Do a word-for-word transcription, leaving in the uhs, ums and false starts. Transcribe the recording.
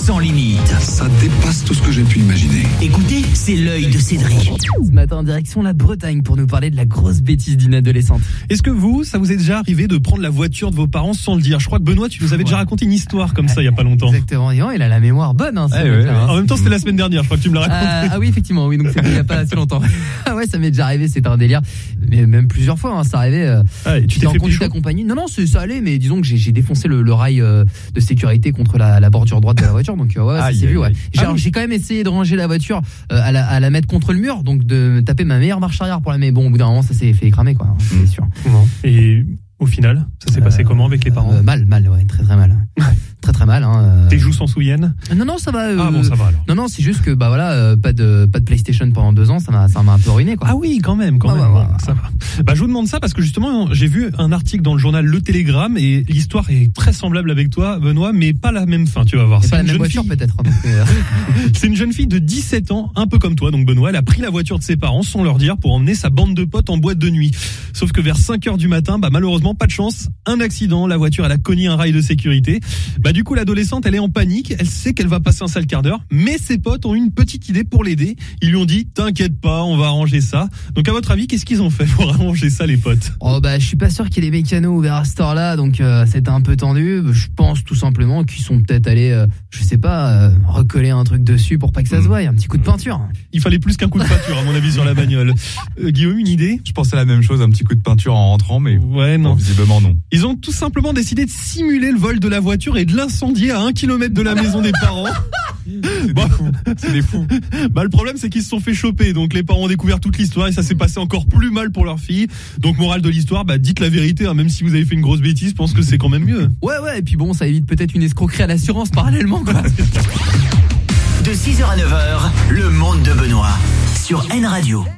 sans limite. Ça dépasse tout ce que j'ai pu imaginer. Écoutez, c'est l'œil de Cédric. Ce matin, en direction la Bretagne pour nous parler de la grosse bêtise d'une adolescente. Est-ce que vous, ça vous est déjà arrivé de prendre la voiture de vos parents sans le dire? Je crois que Benoît, tu nous avais ouais. déjà raconté une histoire comme ça il y a pas longtemps. Exactement. Et oh, il a la mémoire bonne. Hein, ouais, ouais. Hein. En même temps, c'était la semaine dernière. Je crois que tu me l'as raconté. Euh, ah oui, effectivement. Oui, donc c'était il y a pas assez longtemps. Ah ouais, ça m'est déjà arrivé. C'était un délire. Mais même plusieurs fois, hein, ça arrivait. Euh, ah, et tu t'es en fait conduite pécho accompagnée. Non, non, c'est, ça allait. Mais disons que j'ai, j'ai défoncé le, le rail euh, de sécurité contre la, la bordure droite de la voiture. Donc euh, ouais, ça aïe, s'est aïe, vu. Ouais. aïe. J'ai, Ah, alors, j'ai quand même essayé de ranger la voiture, euh, à, la, à la mettre contre le mur, donc de taper ma meilleure marche arrière pour la. Mais bon, au bout d'un moment, ça s'est fait cramer, quoi. C'est mmh. sûr. Et au final, ça s'est euh, passé comment avec les parents? euh, Mal, mal, ouais, très très mal. Très très mal. Hein, Tes joues s'en souviennent? Non non, ça va. Euh, ah bon, ça va alors. Non non, c'est juste que bah voilà, euh, pas de pas de PlayStation pendant deux ans, ça m'a ça m'a un peu ruiné, quoi. Ah oui, quand même, quand ah, même. Ouais, ouais, ça va. Bah je vous demande ça parce que justement, j'ai vu un article dans le journal Le Télégramme et l'histoire est très semblable avec toi, Benoît, mais pas la même fin. Tu vas voir. C'est c'est pas une la même jeune voiture fille... peut-être. Donc, euh... c'est une jeune fille de dix-sept ans, un peu comme toi. Donc Benoît, elle a pris la voiture de ses parents sans leur dire pour emmener sa bande de potes en boîte de nuit. Sauf que vers cinq heures du matin, bah malheureusement pas de chance, un accident. La voiture, elle a cogné un rail de sécurité. Bah du coup, l'adolescente, elle est en panique. Elle sait qu'elle va passer un sale quart d'heure, mais ses potes ont une petite idée pour l'aider. Ils lui ont dit, t'inquiète pas, on va arranger ça. Donc à votre avis, qu'est-ce qu'ils ont fait pour arranger ça, les potes? Oh bah je suis pas sûr qu'il y ait des mécanos ouverts à cette heure-là, donc euh, c'était un peu tendu. Je pense tout simplement qu'ils sont peut-être allés, euh, je sais pas, euh, recoller un truc dessus pour pas que ça se voie, un petit coup de peinture. Il fallait plus qu'un coup de peinture à mon avis sur la bagnole. Euh, Guillaume, une idée? Je pensais à la même chose, un petit coup de peinture en rentrant, mais ouais, non. Bon, visiblement non. Ils ont tout simplement décidé de simuler le vol de la voiture et de l'incendier à un kilomètre de la maison des parents. C'est bon. des fous, c'est des fous. Bah le problème c'est qu'ils se sont fait choper, donc les parents ont découvert toute l'histoire et ça s'est passé encore plus mal pour leur fille. Donc morale de l'histoire, bah dites la vérité, hein, même si vous avez fait une grosse bêtise, je pense que c'est quand même mieux. Ouais ouais, et puis bon, ça évite peut-être une escroquerie à l'assurance parallèlement, quoi. De six heures à neuf heures, le monde de Benoît sur N Radio.